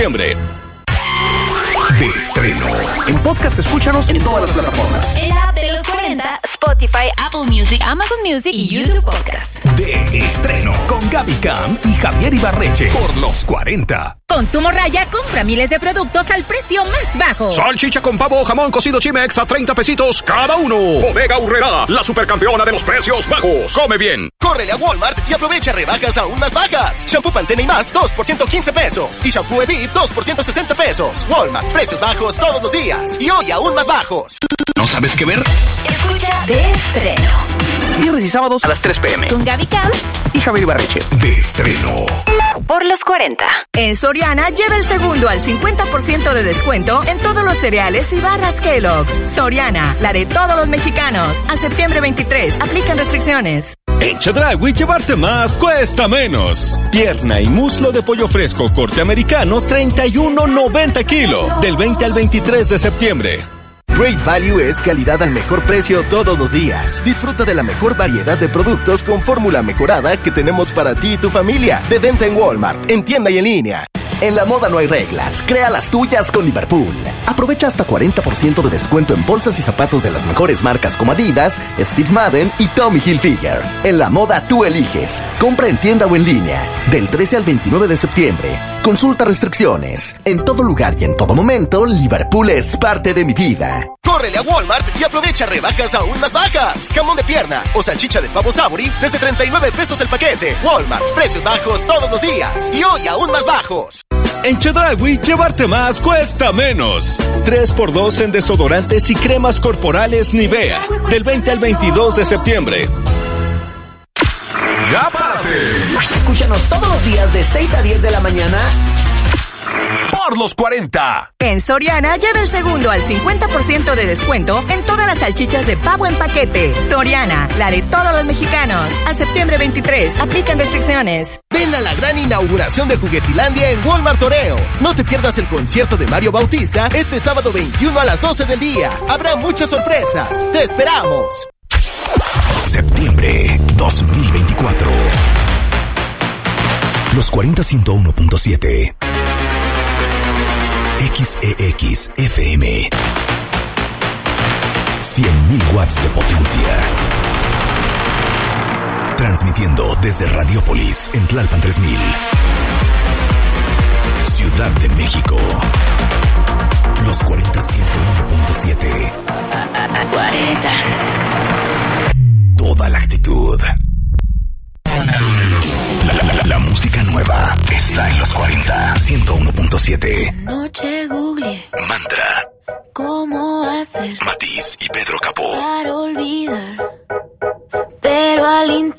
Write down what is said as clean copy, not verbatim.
septiembre. De estreno. En podcast escúchanos en todas las plataformas. En la app de los 40, Spotify, Apple Music, Amazon Music y YouTube Podcast. De estreno. Con Gaby Cam y Javier Ibarreche. Por los 40. Con tu morralla, compra miles de productos al precio más bajo. Salchicha con pavo o jamón cocido Chimex a 30 pesitos cada uno. Bodega Aurrerá, la supercampeona de los precios bajos. Come bien. Córrele a Walmart y aprovecha rebajas aún más bajas. Shampoo Pantene y más, 2 por 115 pesos. Y shampoo Evip, 2 por 160 pesos. Walmart, precios bajos todos los días. Y hoy aún más bajos. ¿No sabes qué ver? Escucha De estreno. Viernes y sábados a las 3 p.m. Con Gaby Cam y Javier Ibarreche. De estreno. por los 40. En Soriana, lleva el segundo al 50% de descuento en todos los cereales y barras Kellogg's. Soriana, la de todos los mexicanos. A septiembre 23, aplican restricciones. En Chedraui, llevarte más cuesta menos. Pierna y muslo de pollo fresco corte americano, $31.90 kilo. Del 20 al 23 de septiembre. Great Value es calidad al mejor precio todos los días. Disfruta de la mejor variedad de productos con fórmula mejorada que tenemos para ti y tu familia. De venta en Walmart, en tienda y en línea. En la moda no hay reglas, crea las tuyas con Liverpool. Aprovecha hasta 40% de descuento en bolsas y zapatos de las mejores marcas como Adidas, Steve Madden y Tommy Hilfiger. En la moda tú eliges. Compra en tienda o en línea. Del 13 al 29 de septiembre. Consulta restricciones. En todo lugar y en todo momento, Liverpool es parte de mi vida. Córrele a Walmart y aprovecha rebajas aún más bajas. Jamón de pierna o salchicha de pavo Sabori desde 39 pesos el paquete. Walmart, precios bajos todos los días. Y hoy aún más bajos. En Chedraui, llevarte más cuesta menos. 3x2 en desodorantes y cremas corporales Nivea. Del 20 al 22 de septiembre. ¡Ya párate! Escúchanos todos los días de 6 a 10 de la mañana. Por los 40. En Soriana, lleva el segundo al 50% de descuento en todas las salchichas de pavo en paquete. Soriana, la de todos los mexicanos. A septiembre 23, aplican restricciones. Ven a la gran inauguración de Juguetilandia en Walmart Toreo. No te pierdas el concierto de Mario Bautista este sábado 21 a las 12 del día. Habrá muchas sorpresas. ¡Te esperamos! Septiembre 2024. Los 40 101.7. XEX FM. 100.000 watts de potencia. Transmitiendo desde Radiópolis en Tlalpan 3000. Ciudad de México. Los 40 101.7. 40. Toda la actitud. La música nueva está en los 40 101.7. Noche Google. Mantra. ¿Cómo hacer Matiz y Pedro Capó. para olvidar